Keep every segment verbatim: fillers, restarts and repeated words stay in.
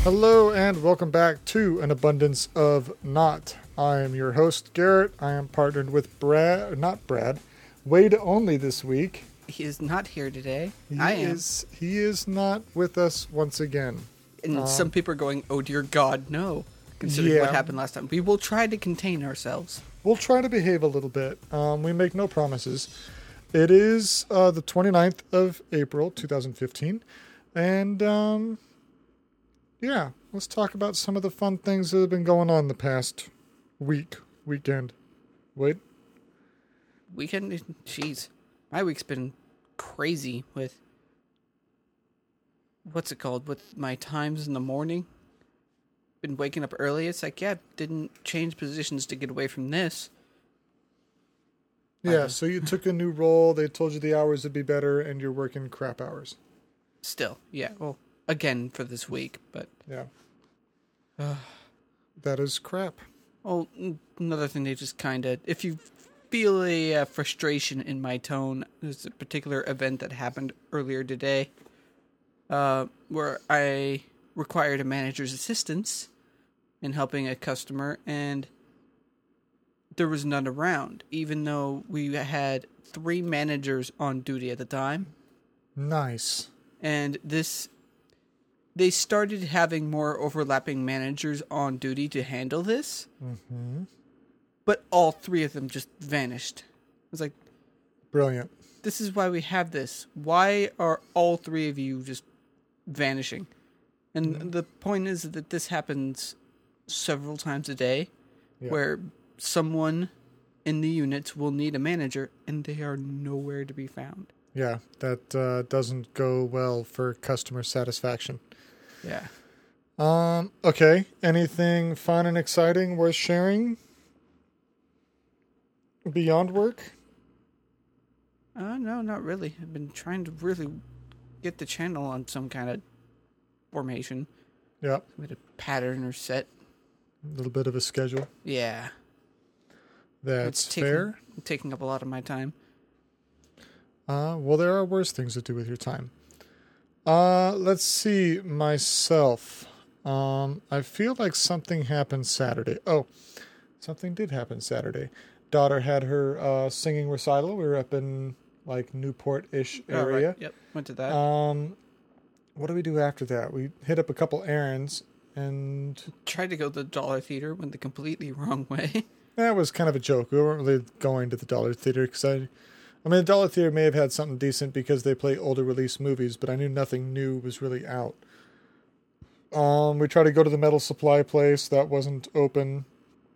Hello and welcome back to An Abundance of Not. I am your host, Garrett. I am partnered with Brad, not Brad, Wade only this week. He is not here today. He I am. Is, he is not with us once again. And um, some people are going, oh dear God, no. Considering yeah. what happened last time. We will try to contain ourselves. We'll try to behave a little bit. Um, we make no promises. It is uh, the twenty-ninth of April, twenty fifteen. And, um, yeah, let's talk about some of the fun things that have been going on the past week, weekend. Wait. Weekend? Jeez. My week's been crazy with, what's it called, with my times in the morning. Been waking up early. It's like, yeah, didn't change positions to get away from this. Yeah, Um, so you took a new role, they told you the hours would be better, and you're working crap hours. Still, yeah. Well, again for this week, but... Yeah. That is crap. Oh, n- another thing they just kind of... If you feel a uh, frustration in my tone, there's a particular event that happened earlier today uh, where I required a manager's assistance in helping a customer, and there was none around, even though we had three managers on duty at the time. Nice. And this... They started having more overlapping managers on duty to handle this. Mm-hmm. But all three of them just vanished. I was like, Brilliant. this is why we have this. Why are all three of you just vanishing? And mm-hmm. the point is that this happens several times a day, yeah. where someone in the units will need a manager and they are nowhere to be found. Yeah, that uh, doesn't go well for customer satisfaction. Yeah. Um. Okay. Anything fun and exciting worth sharing beyond work? Uh, no, not really. I've been trying to really get the channel on some kind of formation. Yeah. With a pattern or set. A little bit of a schedule. Yeah. That's it's taking, fair. Taking up a lot of my time. Uh, well, there are worse things to do with your time. Uh, let's see, myself. Um, I feel like something happened Saturday. Oh, something did happen Saturday. Daughter had her uh, singing recital. We were up in like Newport-ish area. Oh, right. Yep, went to that. Um, what do we do after that? We hit up a couple errands and tried to go to the Dollar Theater, went the completely wrong way. That was kind of a joke. We weren't really going to the Dollar Theater because I. I mean, the Dollar Theater may have had something decent because they play older release movies, but I knew nothing new was really out. Um, we tried to go to the metal supply place. That wasn't open.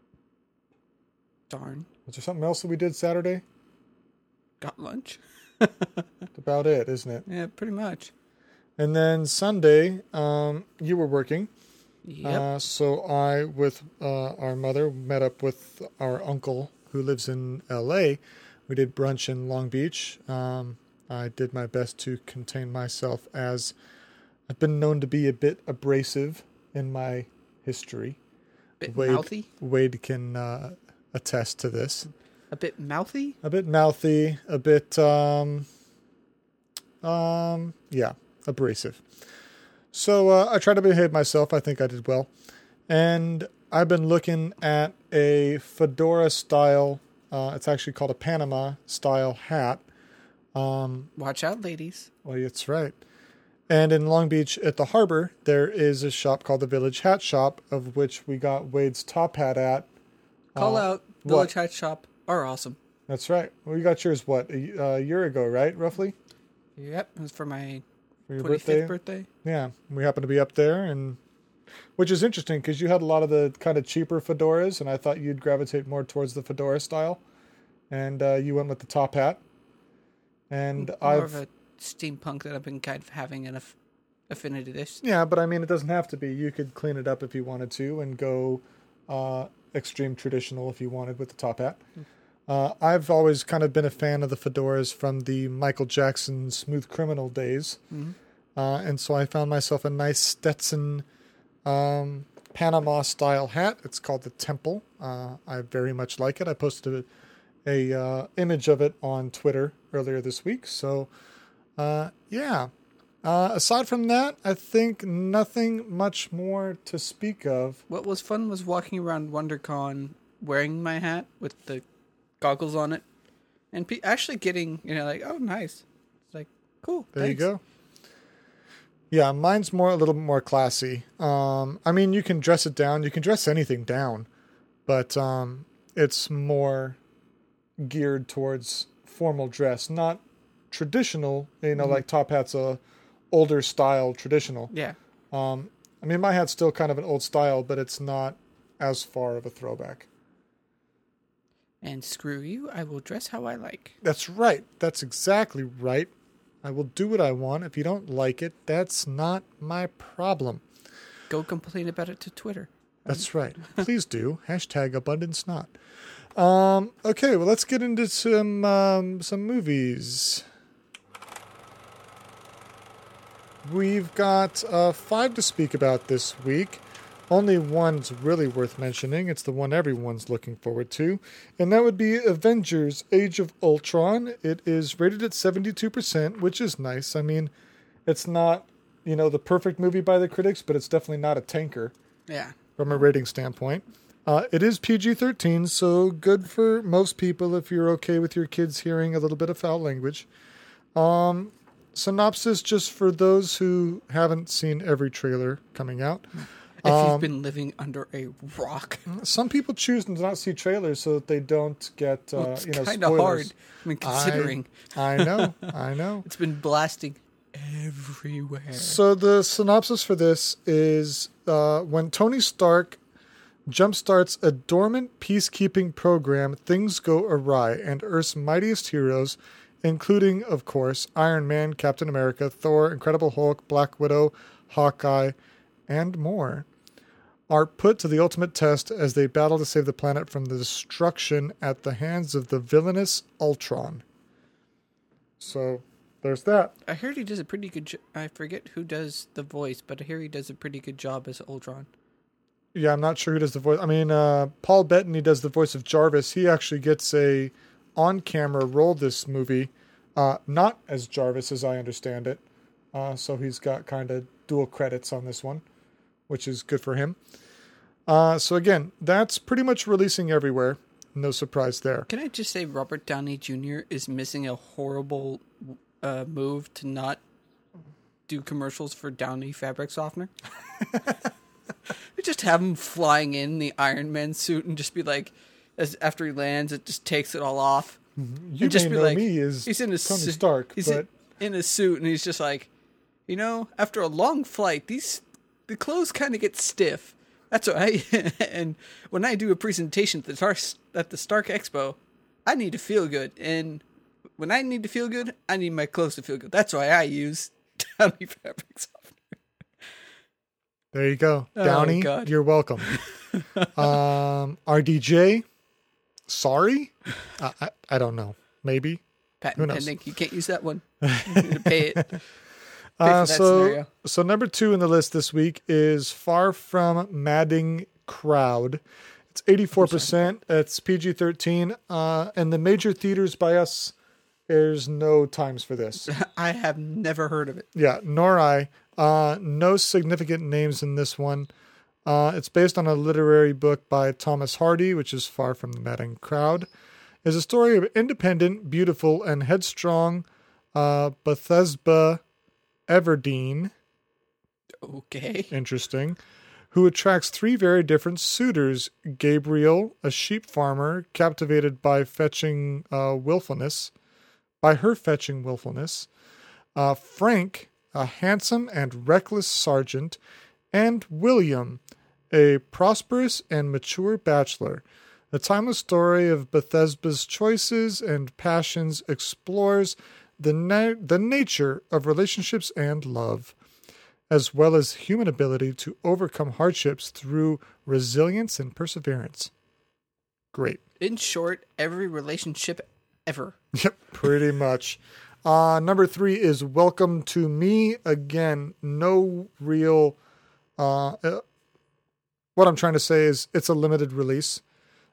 Darn. Was there something else that we did Saturday? Got lunch. That's about it, isn't it? Yeah, pretty much. And then Sunday, um, you were working. Yep. Uh, so I, with uh, our mother, met up with our uncle who lives in L A. We did brunch in Long Beach. Um, I did my best to contain myself as I've been known to be a bit abrasive in my history. Bit Wade, mouthy? Wade can uh, attest to this. A bit mouthy? A bit mouthy, a bit, um, um, yeah, abrasive. So uh, I tried to behave myself. I think I did well. And I've been looking at a fedora style. Uh, it's actually called a Panama style hat. Um, Watch out, ladies. Well, that's right. And in Long Beach at the harbor, there is a shop called the Village Hat Shop, of which we got Wade's top hat at. Call uh, out. Village Hat Shop are awesome. That's right. We got yours, what, a, a year ago, right, roughly? Yep, it was for my for your twenty-fifth birthday? birthday. Yeah, we happened to be up there, and which is interesting because you had a lot of the kind of cheaper fedoras, and I thought you'd gravitate more towards the fedora style, and uh, you went with the top hat. And More I've of a steampunk that I've been kind of having an aff- affinity to this. yeah, but I mean, it doesn't have to be. You could clean it up if you wanted to, and go uh, extreme traditional if you wanted with the top hat. Mm. Uh, I've always kind of been a fan of the fedoras from the Michael Jackson Smooth Criminal days. Mm-hmm. Uh, and so I found myself a nice Stetson um, Panama-style hat. It's called the Temple. Uh, I very much like it. I posted a, a uh, image of it on Twitter earlier this week. So, uh, yeah. Uh, aside from that, I think nothing much more to speak of. What was fun was walking around WonderCon wearing my hat with the goggles on it, and pe- actually getting, you know, like, oh, nice. It's like, cool. There thanks. you go. Yeah, mine's more a little bit more classy. Um, I mean, you can dress it down. You can dress anything down, but um, it's more geared towards formal dress, not traditional. You know, mm-hmm. like top hat's a older style traditional. Yeah. Um, I mean, my hat's still kind of an old style, but it's not as far of a throwback. And screw you, I will dress how I like. That's right. That's exactly right. I will do what I want. If you don't like it, that's not my problem. Go complain about it to Twitter. That's right. Please do. Hashtag abundance not. Um, okay, well, let's get into some um, some movies. We've got uh, five to speak about this week. Only one's really worth mentioning. It's the one everyone's looking forward to. And that would be Avengers Age of Ultron. It is rated at seventy-two percent, which is nice. I mean, it's not, you know, the perfect movie by the critics, but it's definitely not a tanker. Yeah. From a rating standpoint. Uh, it is P G thirteen, so good for most people if you're okay with your kids hearing a little bit of foul language. Um, synopsis, just for those who haven't seen every trailer coming out. If um, you've been living under a rock. Some people choose to not see trailers so that they don't get, uh, well, it's you know, kind of hard. I mean, considering. I, I know, I know. It's been blasting everywhere. So the synopsis for this is uh, when Tony Stark jumpstarts a dormant peacekeeping program, things go awry, and Earth's mightiest heroes, including, of course, Iron Man, Captain America, Thor, Incredible Hulk, Black Widow, Hawkeye, and more, are put to the ultimate test as they battle to save the planet from the destruction at the hands of the villainous Ultron. So, there's that. I heard he does a pretty good job. I forget who does the voice, but I hear he does a pretty good job as Ultron. Yeah, I'm not sure who does the voice. I mean, uh, Paul Bettany does the voice of Jarvis. He actually gets a on-camera role this movie, uh, not as Jarvis as I understand it. Uh, so he's got kind of dual credits on this one, which is good for him. Uh, so again, that's pretty much releasing everywhere. No surprise there. Can I just say Robert Downey Junior is missing a horrible uh, move to not do commercials for Downey fabric softener? Just have him flying in the Iron Man suit and just be like, as after he lands, it just takes it all off. You and just may be know like, me as he's in a Tony su- Stark, he's but in, in a suit, and he's just like, you know, after a long flight, these the clothes kind of get stiff. That's what I. And when I do a presentation at the Stark at the Stark Expo, I need to feel good, and when I need to feel good, I need my clothes to feel good. That's why I use Downey fabric softener. There you go. Downey, oh, you're welcome. um, R D J, sorry? I, I, I don't know. Maybe. Patent pending. You can't use that one. You need to pay it. Pay uh, for that so, scenario. so number two in the list this week is Far From Madding Crowd. It's eighty-four percent. It's P G thirteen. Uh, and the major theaters by us, there's no times for this. I have never heard of it. Yeah, nor I. Uh, no significant names in this one. Uh, it's based on a literary book by Thomas Hardy, which is Far From the Madding Crowd. It's a story of independent, beautiful, and headstrong uh, Bethesda Everdeen. Okay. Interesting. Who attracts three very different suitors. Gabriel, a sheep farmer, captivated by fetching uh, willfulness, by her fetching willfulness. Uh, Frank, a handsome and reckless sergeant, and William, a prosperous and mature bachelor. The timeless story of Bethesda's choices and passions explores the na- the nature of relationships and love, as well as human ability to overcome hardships through resilience and perseverance. Great. In short, every relationship ever. Yep, pretty much. Uh, number three is Welcome to Me. Again, no real... Uh, uh, what I'm trying to say is it's a limited release.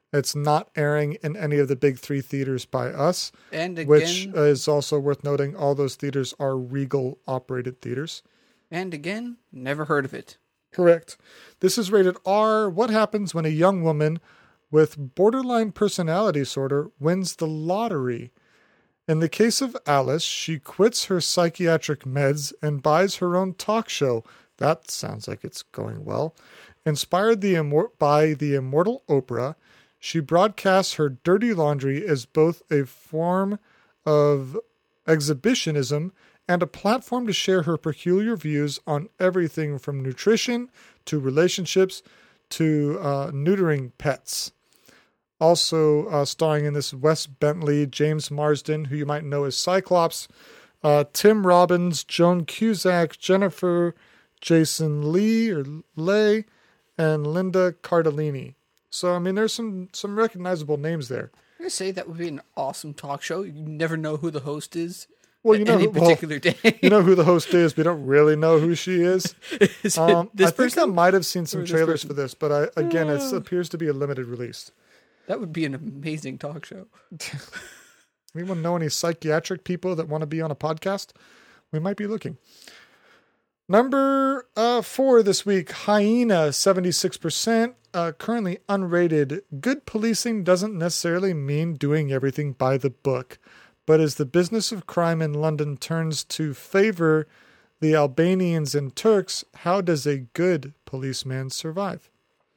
It's not airing in any of the big three theaters by us, And again, which is also worth noting. All those theaters are Regal operated theaters. and again, never heard of it. Correct. This is rated R. What happens when a young woman with borderline personality disorder wins the lottery? In the case of Alice, she quits her psychiatric meds and buys her own talk show. That sounds like it's going well. Inspired the immor- by the immortal Oprah, she broadcasts her dirty laundry as both a form of exhibitionism and a platform to share her peculiar views on everything from nutrition to relationships to uh, neutering pets. Also uh, starring in this, Wes Bentley, James Marsden, who you might know as Cyclops, uh, Tim Robbins, Joan Cusack, Jennifer Jason Lee or Leigh, and Linda Cardellini. So, I mean, there's some, some recognizable names there. I'm going to say that would be an awesome talk show. You never know who the host is. Well, you know, any who, particular well, day. You know who the host is. We don't really know who she is. Is it Um, this I think person? I might have seen some Or this trailers person? for this, but I, again, it Uh. appears to be a limited release. That would be an amazing talk show. Anyone know any psychiatric people that want to be on a podcast? We might be looking. Number uh, four this week, Hyena, seventy-six percent, uh, currently unrated. Good policing doesn't necessarily mean doing everything by the book, but as the business of crime in London turns to favor the Albanians and Turks, how does a good policeman survive?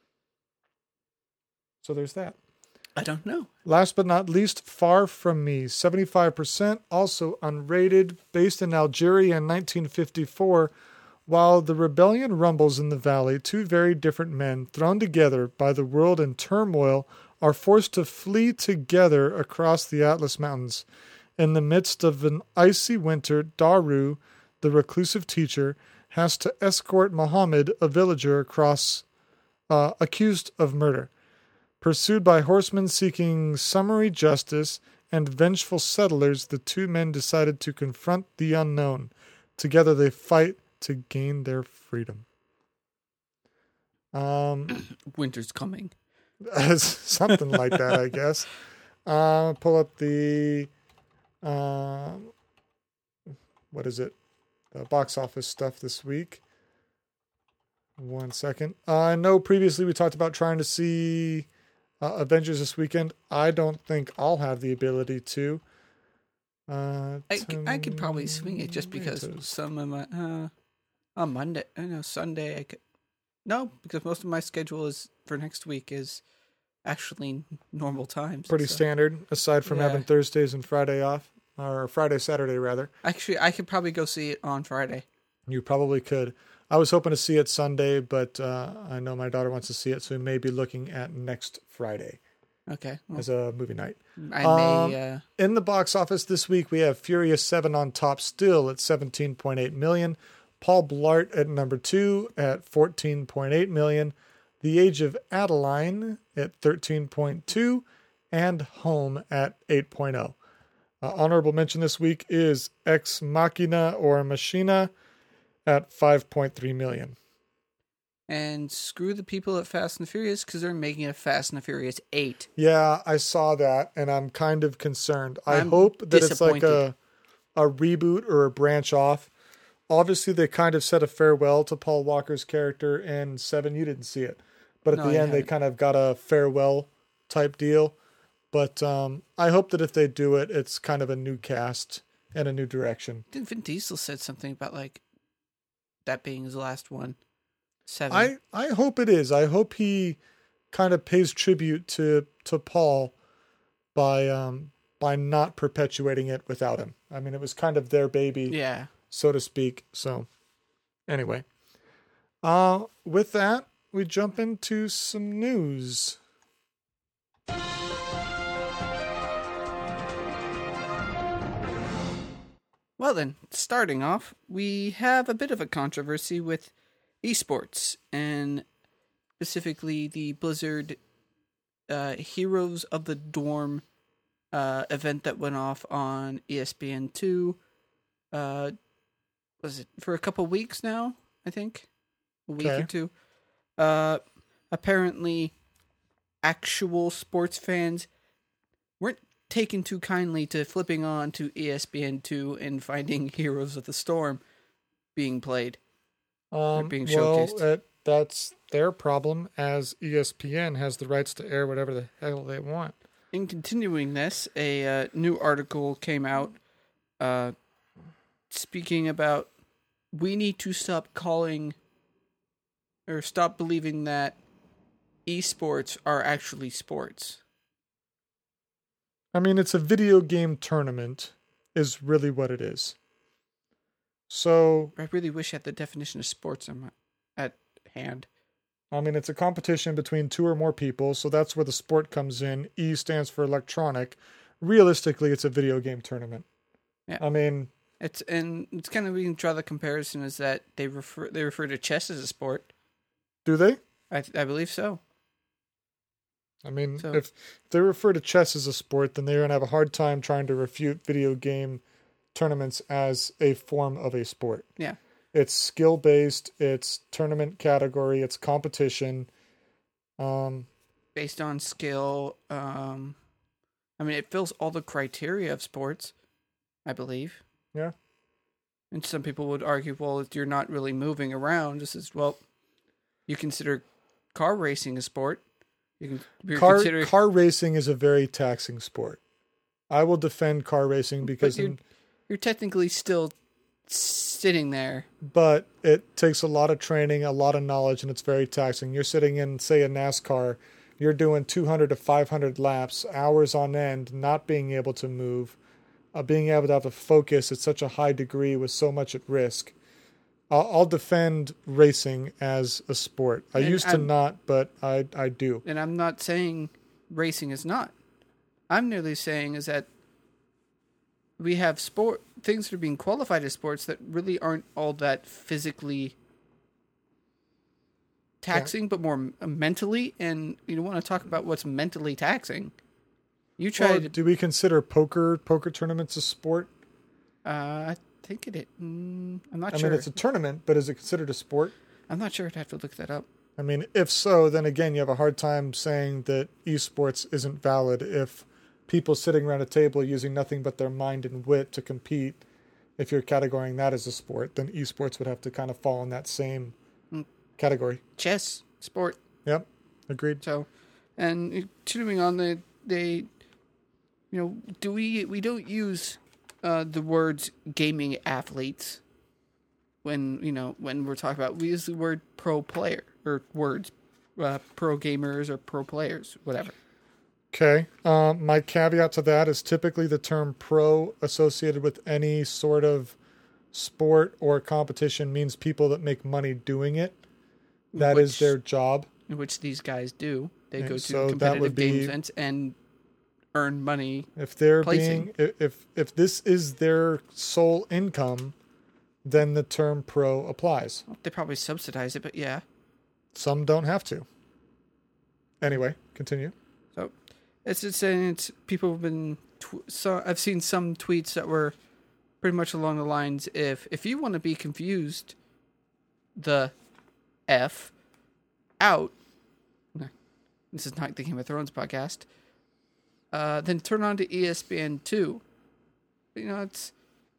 So there's that. I don't know. Last but not least, Far From Me, seventy-five percent, also unrated, based in Algeria in nineteen fifty-four. While the rebellion rumbles in the valley, two very different men, thrown together by the world in turmoil, are forced to flee together across the Atlas Mountains. In the midst of an icy winter, Daru, the reclusive teacher, has to escort Muhammad, a villager, across, uh, accused of murder. Pursued by horsemen seeking summary justice and vengeful settlers, the two men decided to confront the unknown. Together they fight to gain their freedom. Um, Winter's coming. something like that, I guess. Uh, pull up the, uh, what is it? The box office stuff this week. One second. Uh, I know previously we talked about trying to see uh, Avengers this weekend. I don't think I'll have the ability to. Uh, I, c- I could probably swing it just because tomatoes. some of my uh, on Monday, I know Sunday. I could no because most of my schedule is for next week is actually normal times. Pretty so. standard, aside from Yeah. having Thursdays and Friday off, or Friday, Saturday rather. Actually, I could probably go see it on Friday. You probably could. I was hoping to see it Sunday, but uh, I know my daughter wants to see it, so we may be looking at next Friday Okay, well, as a movie night. I um, may. Uh, In the box office this week, we have Furious seven on top still at seventeen point eight million. Paul Blart at number two at fourteen point eight million. The Age of Adeline at thirteen point two. And Home at eight point oh. Uh, honorable mention this week is Ex Machina or Machina at five point three million. and screw the people at Fast and Furious because they're making a Fast and Furious eight. Yeah, I saw that, and I'm kind of concerned. I I'm hope that it's like disappointed. a a reboot or a branch off. Obviously, they kind of said a farewell to Paul Walker's character in Seven. You didn't see it, but at No, the I end, they haven't. kind of got a farewell type deal. But um, I hope that if they do it, it's kind of a new cast and a new direction. I think Vin Diesel said something about like that being his last one. Seven. I, I hope it is. I hope he kind of pays tribute to to Paul by um by not perpetuating it without him. I mean, it was kind of their baby, yeah. so to speak. So anyway, uh, with that, we jump into some news. Well then, starting off, we have a bit of a controversy with esports, and specifically the Blizzard uh, Heroes of the Dorm uh, event that went off on E S P N two. Uh, was it for a couple weeks now? I think a week Okay. or two. Uh, apparently, actual sports fans weren't taken too kindly to flipping on to E S P N two and finding Heroes of the Storm being played. Um, being well, showcased. it, that's their problem, as E S P N has the rights to air whatever the hell they want. In continuing this, a uh, new article came out uh, speaking about we need to stop calling or stop believing that esports are actually sports. I mean, it's a video game tournament, is really what it is. So, I really wish I had the definition of sports on my, at hand. I mean, it's a competition between two or more people, so that's where the sport comes in. E stands for electronic. Realistically, it's a video game tournament. Yeah. I mean, It's and it's kind of we can draw the comparison is that they refer they refer to chess as a sport. do they? I I believe so. I mean, So- if they refer to chess as a sport, then they're going to have a hard time trying to refute video game tournaments as a form of a sport. Yeah. It's skill-based, it's tournament category, it's competition. Um, Based on skill. Um, I mean, it fills all the criteria of sports, I believe. Yeah. And some people would argue, well, if you're not really moving around, this is, well, you consider car racing a sport. You can you're car consider, car racing is a very taxing sport. I will defend car racing because you're, in, you're technically still sitting there. but it takes a lot of training, a lot of knowledge, and it's very taxing. You're sitting in, say, a NASCAR, you're doing two hundred to five hundred laps, hours on end, not being able to move, uh, being able to have a focus at such a high degree with so much at risk. I'll, I'll defend racing as a sport. I And used to I'm- not, but I I do. And I'm not saying racing is not. I'm merely saying is that we have sport things that are being qualified as sports that really aren't all that physically taxing, but more m- mentally. And you want to talk about what's mentally taxing? You Well, tried. do we consider poker poker tournaments a sport? uh, I think it. Mm, I'm not I sure. mean, it's a tournament, but is it considered a sport? I'm not sure. I'd have to look that up. I mean, if so, then again, you have a hard time saying that esports isn't valid if people sitting around a table using nothing but their mind and wit to compete, if you're categorizing that as a sport, then esports would have to kind of fall in that same Mm. category. Chess sport. Yep, agreed. So, and continuing on, the they, you know, do we we don't use uh, the words gaming athletes when you know when we're talking about we use the word pro player or words uh, pro gamers or pro players, whatever. Okay. Um, my caveat to that is typically the term pro associated with any sort of sport or competition means people that make money doing it. That is Which- their job. In which these guys do. They And go to so that competitive would game be- events and earn money. If they're Placing. being, if if this is their sole income, then the term pro applies. They probably subsidize it, but yeah. Some don't have to. Anyway, continue. So it's just saying it's people have been. Tw- so I've seen some tweets that were pretty much along the lines: if if you want to be confused, the f out. No, this is not the Game of Thrones podcast. Uh, then turn on to E S P N two. You know, it's.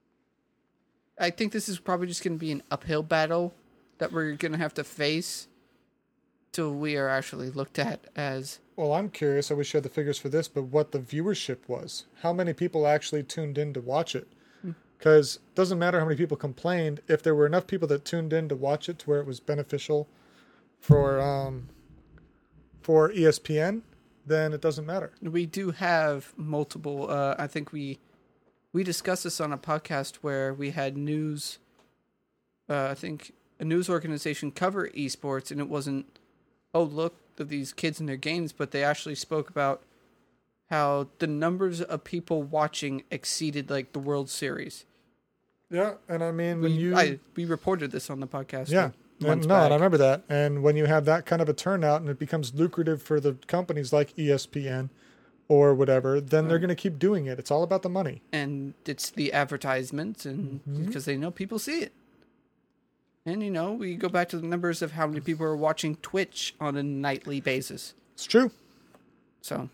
I think this is probably just going to be an uphill battle that we're going to have to face till we are actually looked at as. Well, I'm curious. I wish you had the figures for this, but what the viewership was. How many people actually tuned in to watch it? Because it doesn't matter how many people complained. If there were enough people that tuned in to watch it to where it was beneficial for um, for E S P N, then it doesn't matter. We do have multiple. Uh, I think we we discussed this on a podcast where we had news. Uh, I think a news organization cover esports, and it wasn't. Oh, look at these kids and their games, but they actually spoke about how the numbers of people watching exceeded like the World Series. Yeah, and I mean when We you I, we reported this on the podcast. yeah. like, And months no, and I back. remember that. And when you have that kind of a turnout and it becomes lucrative for the companies like E S P N or whatever, then they're Right. going to keep doing it. It's all about the money. And it's the advertisements, and Mhm. because they know people see it. And you know, we go back to the numbers of how many people are watching Twitch on a nightly basis. It's true. So,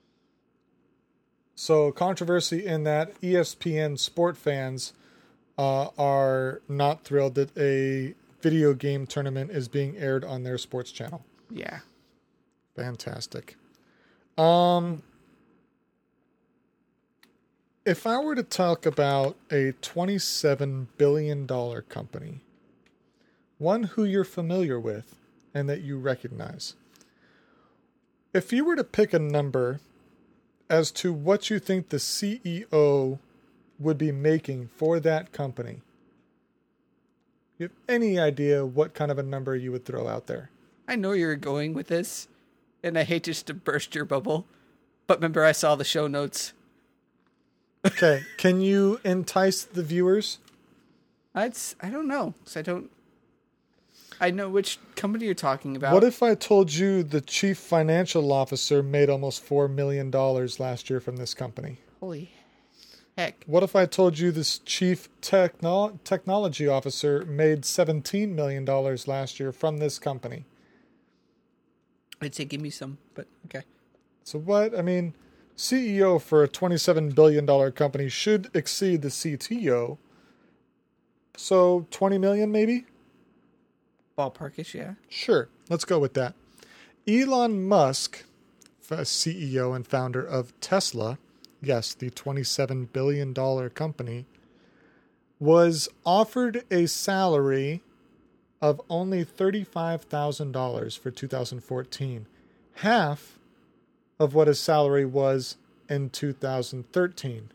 So controversy in that E S P N sport fans uh, are not thrilled that a video game tournament is being aired on their sports channel. yeah. Fantastic. Um, if I were to talk about a twenty-seven billion dollars company, one who you're familiar with and that you recognize, if you were to pick a number as to what you think the C E O would be making for that company, you have any idea what kind of a number you would throw out there? I know you're going with this, and I hate just to burst your bubble, but remember I saw the show notes. Okay, can you entice the viewers? I'd, s- I don't know, 'cause I don't... I know which company you're talking about. What if I told you the chief financial officer made almost four million dollars last year from this company? Holy heck. What if I told you this chief techno- technology officer made seventeen million dollars last year from this company? I'd say give me some, but okay. So what? I mean, C E O for a twenty-seven billion dollars company should exceed the C T O. So twenty million dollars maybe? Ballparkish, yeah. Sure, let's go with that. Elon Musk, C E O and founder of Tesla, yes, the twenty-seven billion dollars company, was offered a salary of only thirty-five thousand dollars for two thousand fourteen, half of what his salary was in two thousand thirteen.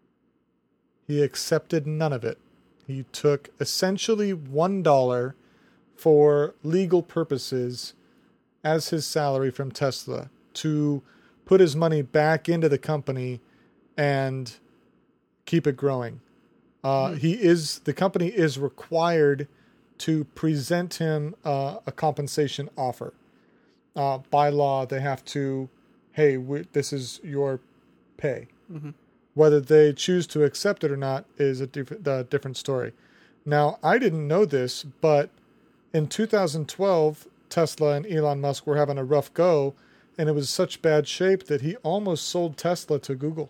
He accepted none of it. He took essentially one dollar for legal purposes as his salary from Tesla to put his money back into the company and keep it growing. Uh, mm. He is the company is required to present him uh, a compensation offer. Uh, by law, they have to, hey, we, this is your pay. Mm-hmm. Whether they choose to accept it or not is a diff- a different story. Now, I didn't know this, but in two thousand twelve, Tesla and Elon Musk were having a rough go, and it was such bad shape that he almost sold Tesla to Google.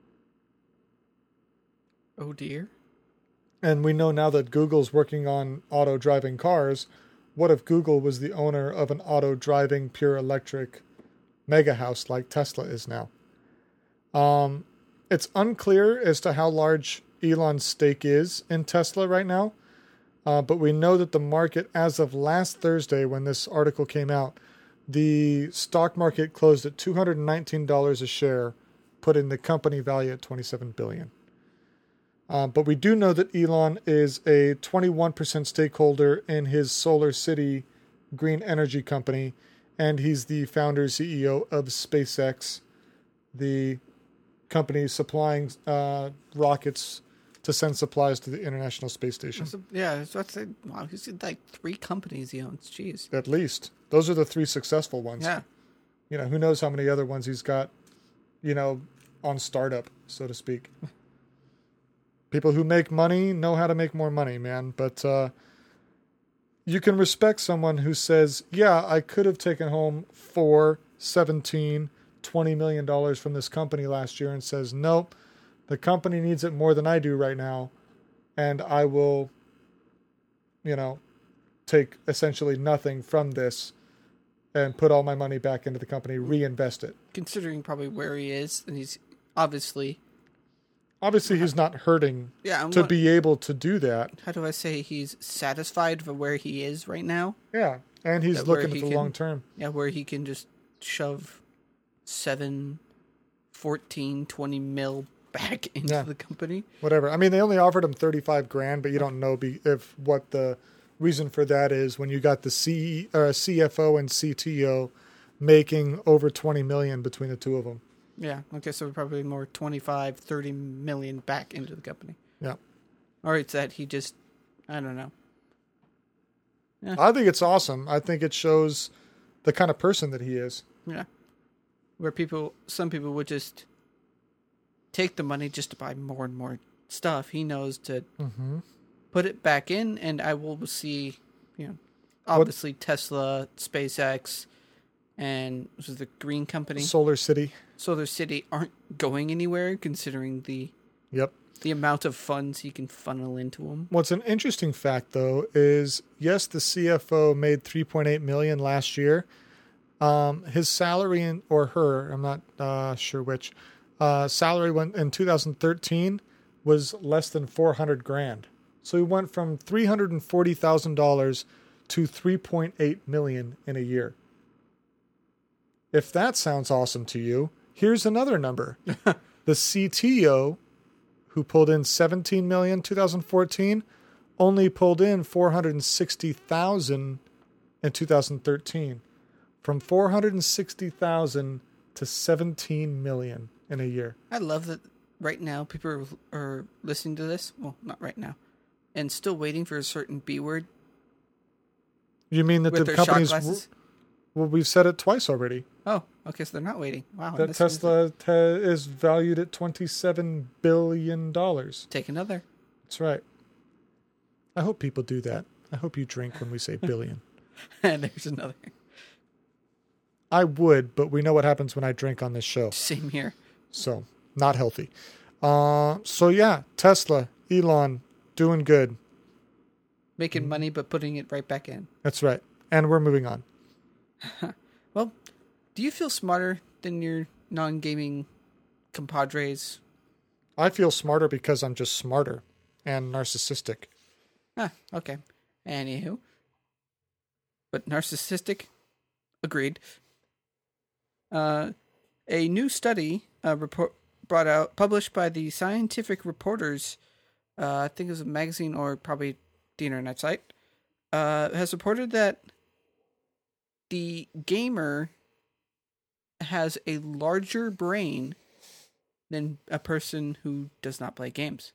Oh, dear. And we know now that Google's working on auto-driving cars. What if Google was the owner of an auto-driving, pure electric mega house like Tesla is now? Um, it's unclear as to how large Elon's stake is in Tesla right now. Uh, but we know that the market, as of last Thursday when this article came out, the stock market closed at two hundred nineteen dollars a share, putting the company value at twenty-seven billion dollars. Uh, but we do know that Elon is a twenty-one percent stakeholder in his Solar City green energy company, and he's the founder C E O of SpaceX, the company supplying uh, rockets to send supplies to the International Space Station. So, yeah, so I'd say, wow, he's got like three companies he owns. Jeez. At least. Those are the three successful ones. Yeah. You know, who knows how many other ones he's got, you know, on startup, so to speak. People who make money know how to make more money, man. But uh, you can respect someone who says, yeah, I could have taken home four, seventeen, twenty million dollars from this company last year, and says, nope, the company needs it more than I do right now, and I will, you know, take essentially nothing from this and put all my money back into the company, reinvest it. Considering probably where he is, and he's obviously... Obviously, he's not hurting yeah, to what, be able to do that. How do I say? He's satisfied with where he is right now. Yeah, and he's That looking he at the can, long term. Yeah, where he can just shove seven, fourteen, twenty mil back into yeah. the company. Whatever. I mean, they only offered him thirty-five grand, but you don't know be, if what the reason for that is when you got the C, uh, C F O and C T O making over twenty million between the two of them. Yeah. Okay. So probably more twenty-five, thirty million back into the company. Yeah. Or it's that he just, I don't know. Yeah. I think it's awesome. I think it shows the kind of person that he is. Yeah. Where people, some people would just take the money just to buy more and more stuff. He knows to mm-hmm. put it back in, and I will see, you know, obviously what? Tesla, SpaceX, and this is the green company, Solar City. Solar City, aren't going anywhere considering the Yep. the amount of funds he can funnel into them. What's an interesting fact, though, is yes, the C F O made three point eight million dollars last year. Um, his salary, in, or her, I'm not uh, sure which, uh, salary went in two thousand thirteen was less than four hundred grand. So he went from three hundred forty thousand dollars to three point eight million dollars in a year. If that sounds awesome to you, here's another number. The C T O, who pulled in seventeen million dollars in two thousand fourteen, only pulled in four hundred sixty thousand dollars in two thousand thirteen. From four hundred sixty thousand dollars to seventeen million dollars in a year. I love that right now people are, are listening to this. Well, not right now. And still waiting for a certain B word. You mean that with the their shot companies... glasses? Well, we've said it twice already. Oh, okay, so they're not waiting. Wow. That this Tesla te- is valued at twenty-seven billion dollars. Take another. That's right. I hope people do that. I hope you drink when we say billion. And there's another. I would, but we know what happens when I drink on this show. Same here. So, not healthy. Uh, so, yeah, Tesla, Elon, doing good. Making money, but putting it right back in. That's right. And we're moving on. Well, do you feel smarter than your non-gaming compadres? I feel smarter because I'm just smarter and narcissistic. Ah, okay. Anywho. But narcissistic? Agreed. Uh, a new study uh, report brought out, published by the Scientific Reporters, uh, I think it was a magazine or probably the internet site, uh, has reported that the gamer has a larger brain than a person who does not play games.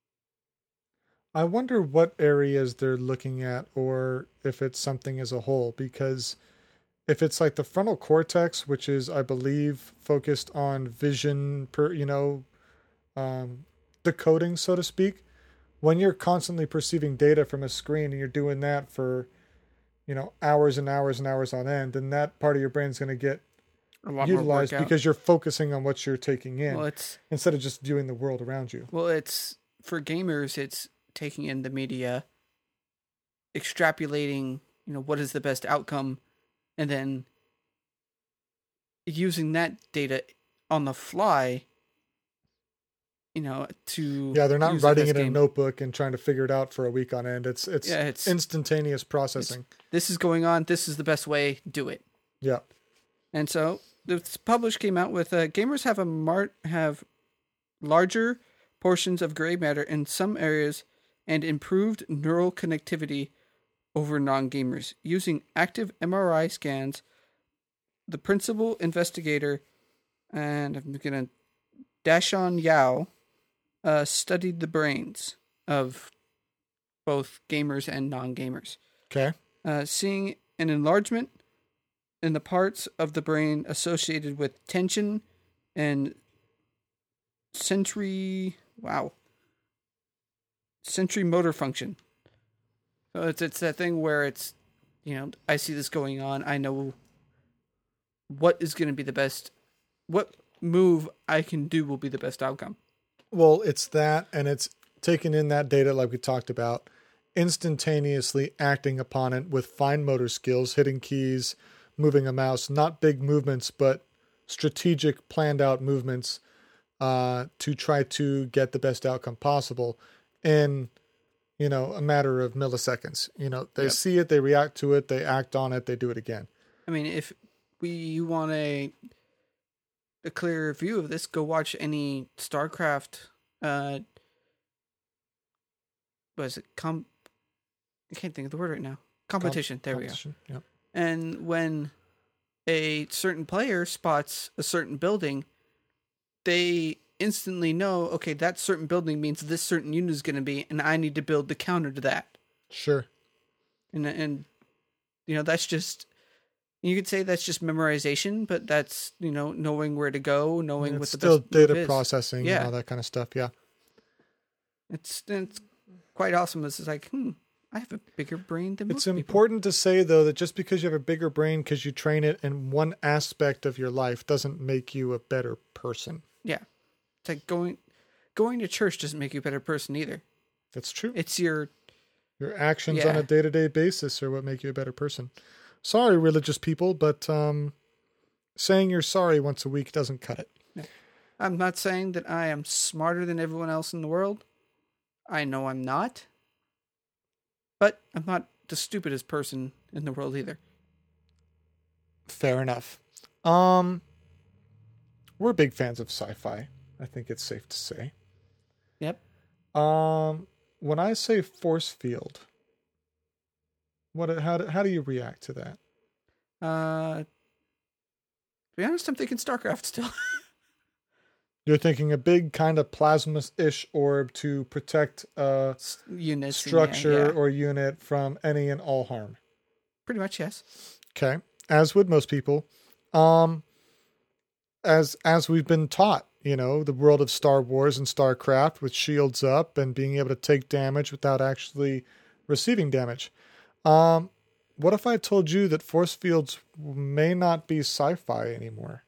I wonder what areas they're looking at or if it's something as a whole, because if it's like the frontal cortex, which is, I believe, focused on vision, per, you know, um, decoding, so to speak, when you're constantly perceiving data from a screen and you're doing that for, you know, hours and hours and hours on end, then that part of your brain's going to get utilized because you're focusing on what you're taking in well, it's, instead of just viewing the world around you. Well, it's, for gamers, it's taking in the media, extrapolating, you know, what is the best outcome, and then using that data on the fly, you know, to yeah, they're not writing it in game. a notebook and trying to figure it out for a week on end. It's it's, yeah, it's instantaneous processing. It's, this is going on. This is the best way. Do it. Yeah. And so this published came out with uh, gamers have a mar- have larger portions of gray matter in some areas and improved neural connectivity over non-gamers. Using active M R I scans, the principal investigator, and I'm going to, Dashon Yao, uh, studied the brains of both gamers and non-gamers. Okay. Uh, seeing an enlargement in the parts of the brain associated with tension and sensory, wow, sensory motor function. So it's it's that thing where it's, you know, I see this going on. I know what is going to be the best, what move I can do will be the best outcome. Well, it's that, and it's taking in that data like we talked about, instantaneously acting upon it with fine motor skills, hitting keys, moving a mouse, not big movements, but strategic, planned out movements uh, to try to get the best outcome possible in, you know, a matter of milliseconds. You know, they yep. see it, they react to it, they act on it, they do it again. I mean, if we you want a a clear view of this, go watch any StarCraft. Uh, what is it? Com. I can't think of the word right now. Competition. Com- there competition. we go. Yep. And when a certain player spots a certain building, they instantly know, okay, that certain building means this certain unit is going to be, and I need to build the counter to that. Sure. And and you know, that's just, you could say that's just memorization, but that's, you know, knowing where to go, knowing it's what the still best data move is. processing Yeah. and all that kind of stuff. Yeah. It's it's quite awesome. It's like, hmm, I have a bigger brain than It's most important to say, though, that just because you have a bigger brain because you train it in one aspect of your life doesn't make you a better person. people. Yeah. It's like going going to church doesn't make you a better person either. That's true. It's your... Your actions Yeah. on a day-to-day basis are what make you a better person. Sorry, religious people, but um, saying you're sorry once a week doesn't cut it. I'm not saying that I am smarter than everyone else in the world. I know I'm not. But I'm not the stupidest person in the world either. Fair enough. Um, we're big fans of sci-fi. I think it's safe to say. Yep. Um, when I say force field, what? How do, how do you react to that? Uh, to be honest, I'm thinking StarCraft still. You're thinking a big kind of plasma-ish orb to protect a Units. structure Yeah, yeah. or unit from any and all harm. Pretty much, yes. Okay, as would most people. Um, as as we've been taught, you know, the world of Star Wars and StarCraft with shields up and being able to take damage without actually receiving damage. Um, what if I told you that force fields may not be sci-fi anymore?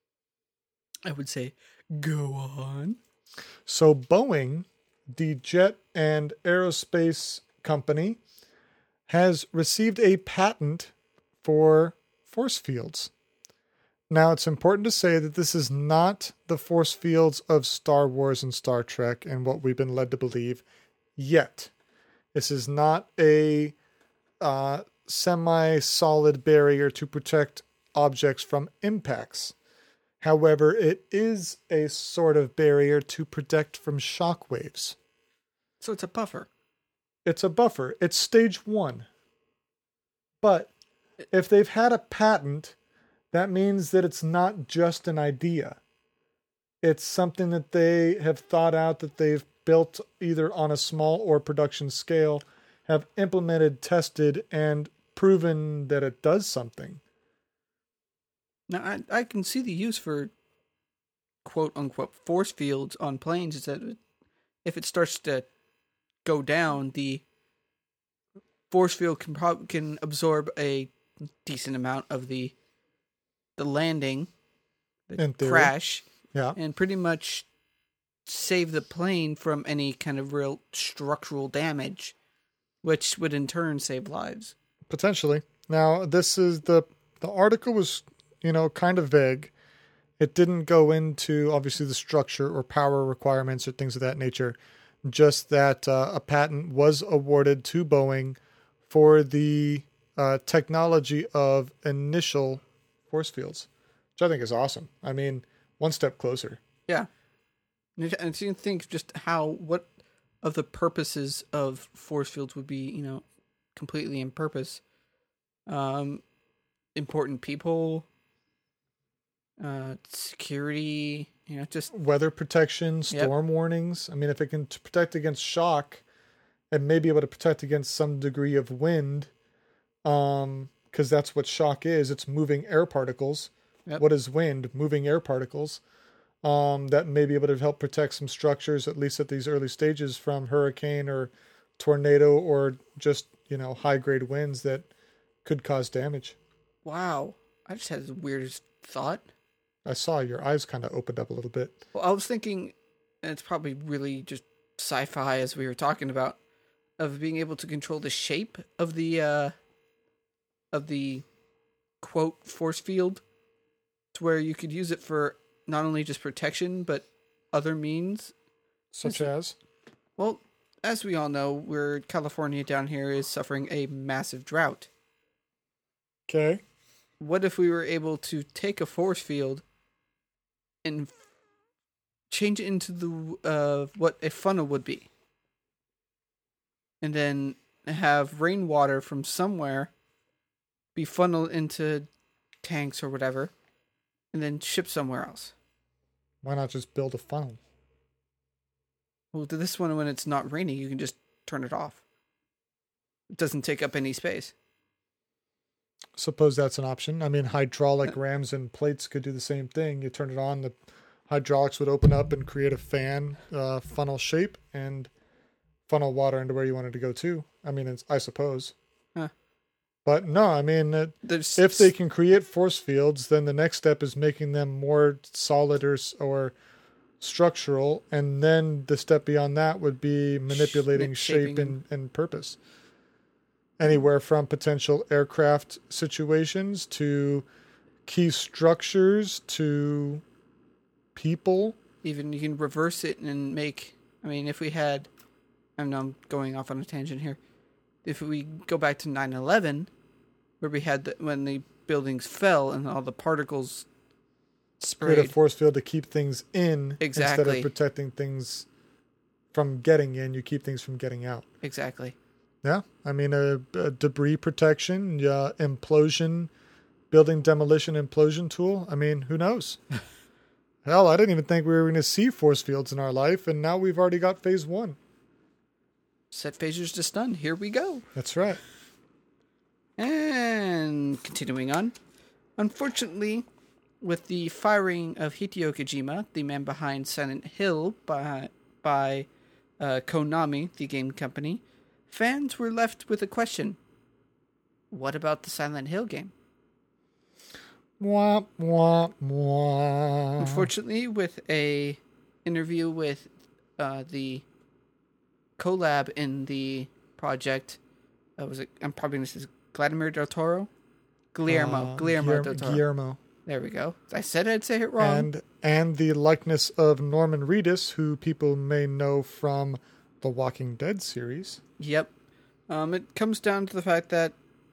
I would say, go on. So Boeing, the jet and aerospace company, has received a patent for force fields. Now, it's important to say that this is not the force fields of Star Wars and Star Trek and what we've been led to believe yet. This is not a uh, semi-solid barrier to protect objects from impacts. However, it is a sort of barrier to protect from shock waves. So it's a buffer. It's a buffer. It's stage one. But if they've had a patent, that means that it's not just an idea. It's something that they have thought out, that they've built either on a small or production scale, have implemented, tested, and proven that it does something. Now, I, I can see the use for quote-unquote force fields on planes is that if it starts to go down, the force field can prob- can absorb a decent amount of the the landing, the In theory. crash, Yeah. and pretty much save the plane from any kind of real structural damage, which would in turn save lives. Potentially. Now, this is the the article was, you know, kind of vague. It didn't go into obviously the structure or power requirements or things of that nature. Just that uh, a patent was awarded to Boeing for the uh, technology of initial force fields, which I think is awesome. I mean, one step closer. Yeah. And I do think just how, what of the purposes of force fields would be, you know, completely in purpose. Um, important people, uh, security, you know, just Weather protection, storm yep. warnings. I mean, if it can t- protect against shock and maybe able to protect against some degree of wind, um, because that's what shock is. It's moving air particles. Yep. What is wind? Moving air particles. Um, that may be able to help protect some structures, at least at these early stages, from hurricane or tornado or just, you know, high grade winds that could cause damage. Wow. I just had the weirdest thought. I saw your eyes kind of opened up a little bit. Well, I was thinking, and it's probably really just sci-fi as we were talking about, of being able to control the shape of the, uh, of the quote force field to where you could use it for not only just protection, but other means. Such as? Well, as we all know, we're California down here is suffering a massive drought. Okay. What if we were able to take a force field and change it into the uh, what a funnel would be, and then have rainwater from somewhere be funneled into tanks or whatever, and then shipped somewhere else? Why not just build a funnel? Well, to this one, when it's not raining, you can just turn it off. It doesn't take up any space. Suppose that's an option. I mean, hydraulic rams and plates could do the same thing. You turn it on, the hydraulics would open up and create a fan uh, funnel shape and funnel water into where you want it to go to. I mean, it's, I suppose. Huh. But no, I mean, it, There's if they can create force fields, then the next step is making them more solid or, s- or structural. And then the step beyond that would be manipulating Sh- shape shaping. and, and purpose. Anywhere from potential aircraft situations to key structures to people. even you can reverse it and make. I mean, if we had, I know I'm going off on a tangent here. If we go back to nine eleven, where we had the, when the buildings fell and all the particles Create a sprayed. force field to keep things in instead Exactly. of protecting things from getting in. You keep things from getting out. Exactly. Yeah, I mean, a, a debris protection, uh, implosion, building demolition implosion tool. I mean, who knows? Hell, I didn't even think we were going to see force fields in our life, and now we've already got phase one. Set phasers to stun. Here we go. That's right. And continuing on. Unfortunately, with the firing of Hideo Kojima, the man behind Silent Hill by, by uh, Konami, the game company, fans were left with a question. What about the Silent Hill game? Wah, wah, wah. Unfortunately, with a interview with uh, the collab in the project, uh, was it? I'm probably going to say Vladimir Del Toro, Guillermo, Uh, Guillermo Guillermo, Del Toro. Guillermo. There we go. I said I'd say it wrong. And, and the likeness of Norman Reedus, who people may know from the Walking Dead series. Yep. Um, it comes down to the fact that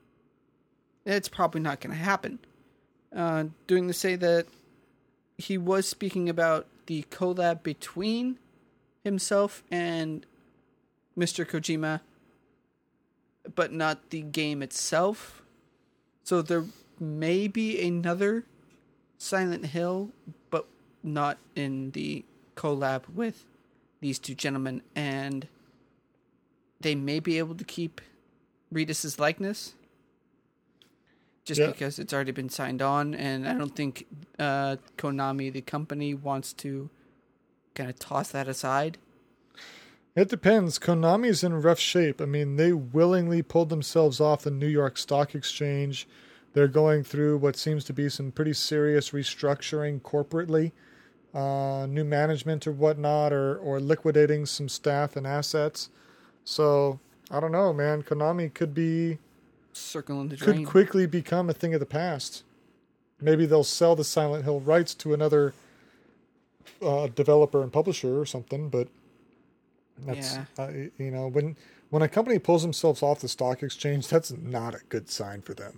it's probably not going to happen. Uh, doing to say that he was speaking about the collab between himself and Mister Kojima, but not the game itself. So there may be another Silent Hill, but not in the collab with these two gentlemen, and they may be able to keep Reedus's likeness just Yeah. because it's already been signed on, and I don't think uh, Konami, the company, wants to kind of toss that aside. It depends. Konami's in rough shape. I mean, they willingly pulled themselves off the New York Stock Exchange. They're going through what seems to be some pretty serious restructuring corporately, uh, new management or whatnot, or, or liquidating some staff and assets. So, I don't know, man. Konami could be... Circling the could drain. quickly become a thing of the past. Maybe they'll sell the Silent Hill rights to another uh, developer and publisher or something, but that's, Yeah. uh, you know, when when a company pulls themselves off the stock exchange, that's not a good sign for them.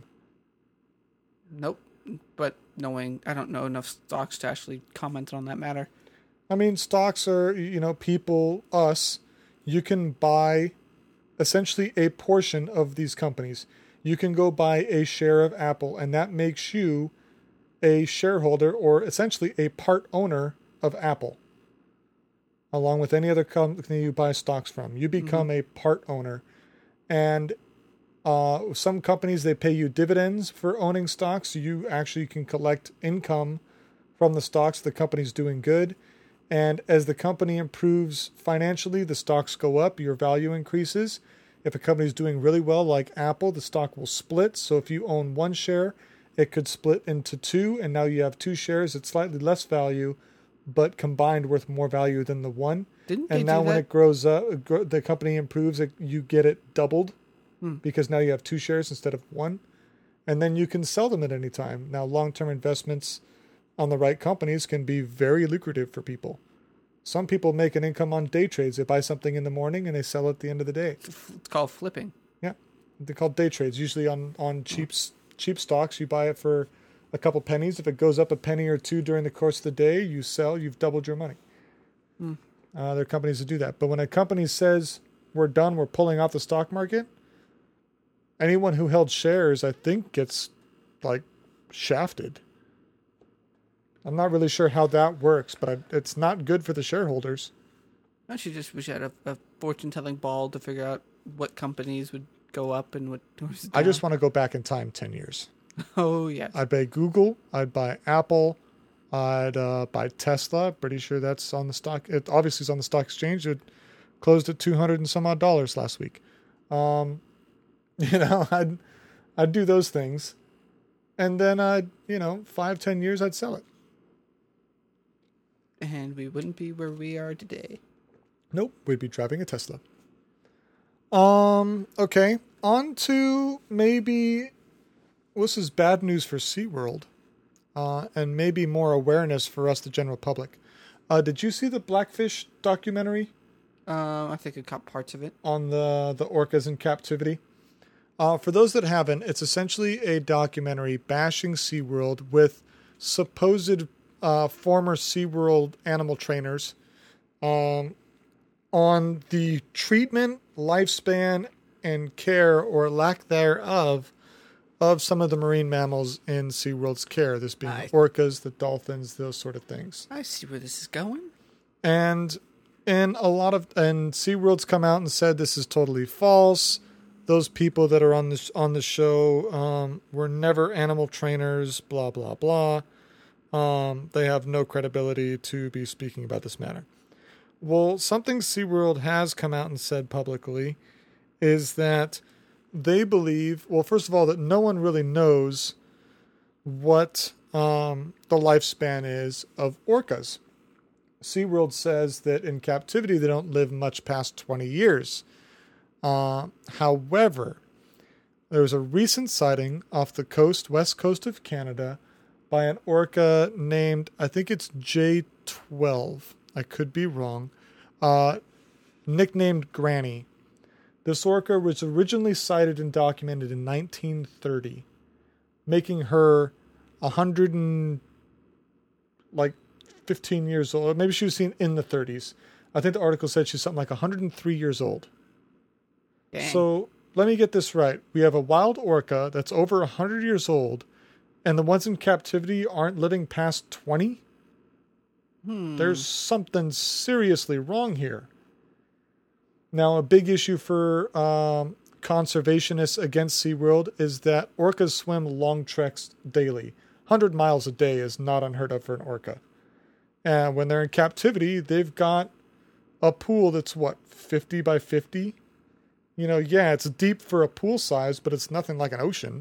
Nope. But knowing, I don't know enough stocks to actually comment on that matter. I mean, stocks are, you know, people, us, you can buy essentially a portion of these companies. You can go buy a share of Apple, and that makes you a shareholder or essentially a part owner of Apple. Along with any other company you buy stocks from, you become mm-hmm. a part owner. And uh, some companies, they pay you dividends for owning stocks. So you actually can collect income from the stocks. The company's doing good. And as the company improves financially, the stocks go up, your value increases. If a company is doing really well, like Apple, the stock will split. So if you own one share, it could split into two, and now you have two shares. It's slightly less value, but combined worth more value than the one. Didn't and they now do when that? it grows up, the company improves, you get it doubled Hmm. because now you have two shares instead of one. And then you can sell them at any time. Now, long-term investments on the right companies can be very lucrative for people. Some people make an income on day trades. They buy something in the morning and they sell it at the end of the day. It's called flipping. Yeah, they're called day trades. Usually on on cheap cheap stocks, you buy it for a couple pennies. If it goes up a penny or two during the course of the day, you sell. You've doubled your money. Hmm. Uh, there are companies that do that. But when a company says we're done, we're pulling off the stock market, anyone who held shares, I think, gets like shafted. I'm not really sure how that works, but I, it's not good for the shareholders. I should just wish I had a, a fortune-telling ball to figure out what companies would go up and what was down. I just want to go back in time ten years. Oh, yes. I'd buy Google. I'd buy Apple. I'd uh, buy Tesla. Pretty sure that's on the stock. It obviously is on the stock exchange. It closed at two hundred and some odd dollars last week. Um, you know, I'd, I'd do those things. And then I'd, you know, five, ten years, I'd sell it. And we wouldn't be where we are today. Nope. We'd be driving a Tesla. Um, okay. On to maybe, well, this is bad news for SeaWorld. Uh, and maybe more awareness for us, the general public. Uh, did you see the Blackfish documentary? Um, I think I caught parts of it. On the, the orcas in captivity. Uh, for those that haven't, it's essentially a documentary bashing SeaWorld with supposed uh, former SeaWorld animal trainers um, on the treatment, lifespan, and care, or lack thereof, of some of the marine mammals in SeaWorld's care. This being I, the orcas, the dolphins, those sort of things. I see where this is going. And and a lot of and SeaWorld's come out and said this is totally false. Those people that are on this on the show um, were never animal trainers. Blah blah blah. Um, they have no credibility to be speaking about this matter. Well, something SeaWorld has come out and said publicly is that they believe, well, first of all, that no one really knows what um, the lifespan is of orcas. SeaWorld says that in captivity they don't live much past twenty years. Uh, however, there was a recent sighting off the coast, west coast of Canada, by an orca named, I think it's J twelve. I could be wrong. Uh, nicknamed Granny. This orca was originally sighted and documented in nineteen thirty, making her a hundred and like fifteen years old. Maybe she was seen in the thirties. I think the article said she's something like one hundred three years old. Dang. So let me get this right. We have a wild orca that's over one hundred years old, and the ones in captivity aren't living past twenty? Hmm. There's something seriously wrong here. Now, a big issue for um, conservationists against SeaWorld is that orcas swim long treks daily. one hundred miles a day is not unheard of for an orca. And when they're in captivity, they've got a pool that's, what, fifty by fifty? You know, yeah, it's deep for a pool size, but it's nothing like an ocean.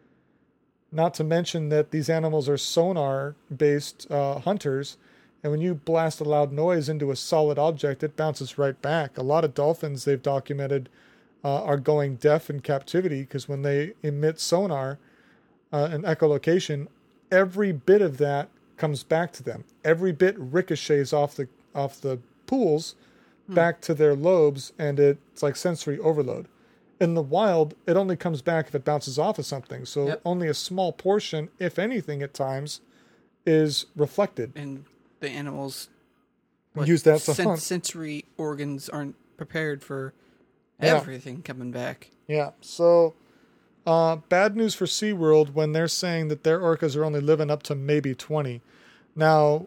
Not to mention that these animals are sonar-based uh, hunters, and when you blast a loud noise into a solid object, it bounces right back. A lot of dolphins they've documented uh, are going deaf in captivity because when they emit sonar uh, and echolocation, every bit of that comes back to them. Every bit ricochets off the off the pools hmm. back to their lobes, and it's like sensory overload. In the wild, it only comes back if it bounces off of something. So yep. only a small portion, if anything at times, is reflected. And the animals what, use that to sen- hunt. Sensory organs aren't prepared for yeah. everything coming back. Yeah. So uh, bad news for SeaWorld when they're saying that their orcas are only living up to maybe twenty. Now,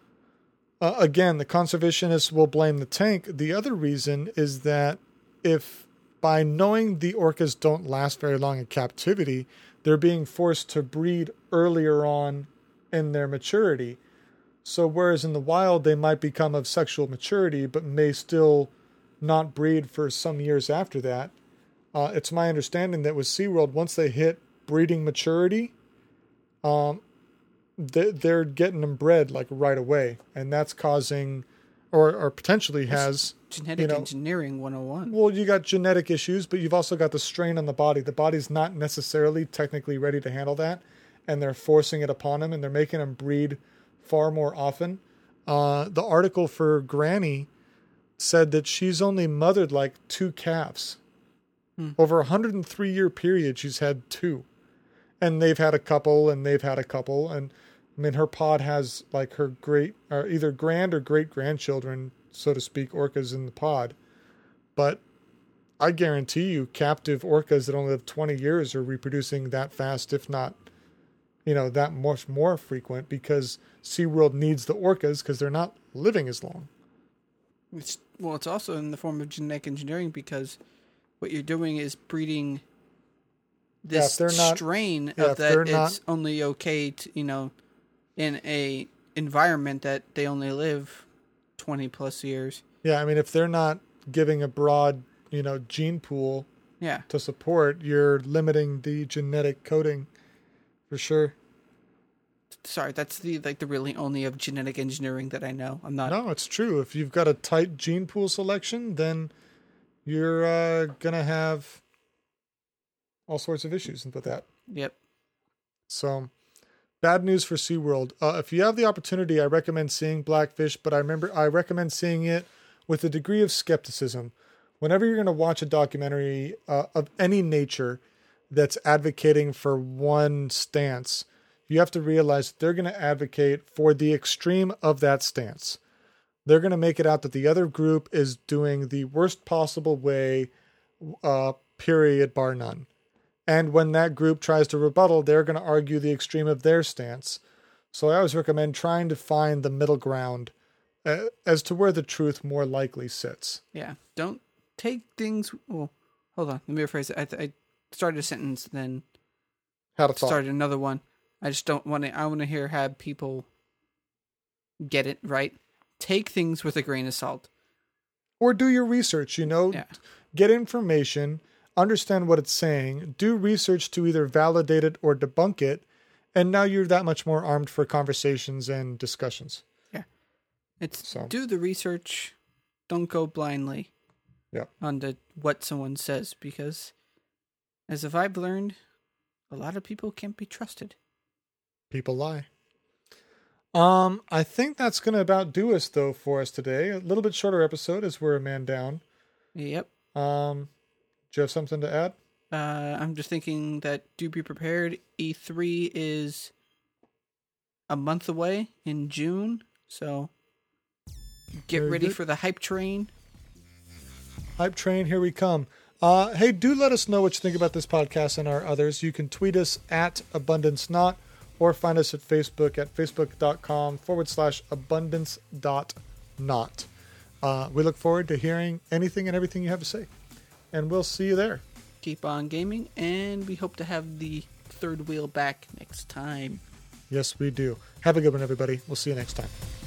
uh, again, the conservationists will blame the tank. The other reason is that if by knowing the orcas don't last very long in captivity, they're being forced to breed earlier on in their maturity. So whereas in the wild they might become of sexual maturity but may still not breed for some years after that, uh, it's my understanding that with SeaWorld, once they hit breeding maturity, um, they, they're getting them bred like right away. And that's causing, or, or potentially has... Genetic you know, engineering one oh one. Well, you got genetic issues, but you've also got the strain on the body. The body's not necessarily technically ready to handle that, and they're forcing it upon them, and they're making them breed far more often. Uh, the article for Granny said that she's only mothered like two calves. Hmm. Over a one hundred three year period, she's had two. And they've had a couple, and they've had a couple. And I mean, her pod has like her great, or either grand or great grandchildren, so to speak, orcas in the pod. But I guarantee you, captive orcas that only live twenty years are reproducing that fast, if not, you know, that much more frequent, because SeaWorld needs the orcas because they're not living as long. It's, well, it's also in the form of genetic engineering because what you're doing is breeding this yeah, not, strain yeah, of that it's not, only okay to, you know, in a environment that they only live twenty plus years. Yeah, I mean, if they're not giving a broad, you know, gene pool Yeah. to support, you're limiting the genetic coding for sure. Sorry, that's the like the really only of genetic engineering that I know. I'm not. No, it's true. If you've got a tight gene pool selection, then you're uh, going to have all sorts of issues with that. Yep. So, bad news for SeaWorld. Uh, if you have the opportunity, I recommend seeing Blackfish, but I remember I recommend seeing it with a degree of skepticism. Whenever you're going to watch a documentary uh, of any nature that's advocating for one stance, you have to realize that they're going to advocate for the extreme of that stance. They're going to make it out that the other group is doing the worst possible way, uh, period, bar none. And when that group tries to rebuttal, they're going to argue the extreme of their stance. So I always recommend trying to find the middle ground uh, as to where the truth more likely sits. Yeah. Don't take things. Well, hold on. Let me rephrase it. I, th- I started a sentence, then How to thought. started another one. I just don't want to. I want to hear have people get it right. Take things with a grain of salt. Or do your research, you know, Yeah. get information, understand what it's saying, do research to either validate it or debunk it, and now you're that much more armed for conversations and discussions. Yeah. It's So. do the research. Don't go blindly. Yeah. Onto what someone says, because as if I've learned, a lot of people can't be trusted. People lie. Um, I think that's going to about do us, though, for us today. A little bit shorter episode as we're a man down. Yep. Um, do you have something to add? Uh, I'm just thinking that do be prepared. E three is a month away in June, so get Very ready good. for the hype train. Hype train, here we come. Uh, hey, do let us know what you think about this podcast and our others. You can tweet us at Abundance Not, or find us at Facebook at facebook.com forward slash abundance dot not. Uh, we look forward to hearing anything and everything you have to say. And we'll see you there. Keep on gaming, and we hope to have the third wheel back next time. Yes, we do. Have a good one, everybody. We'll see you next time.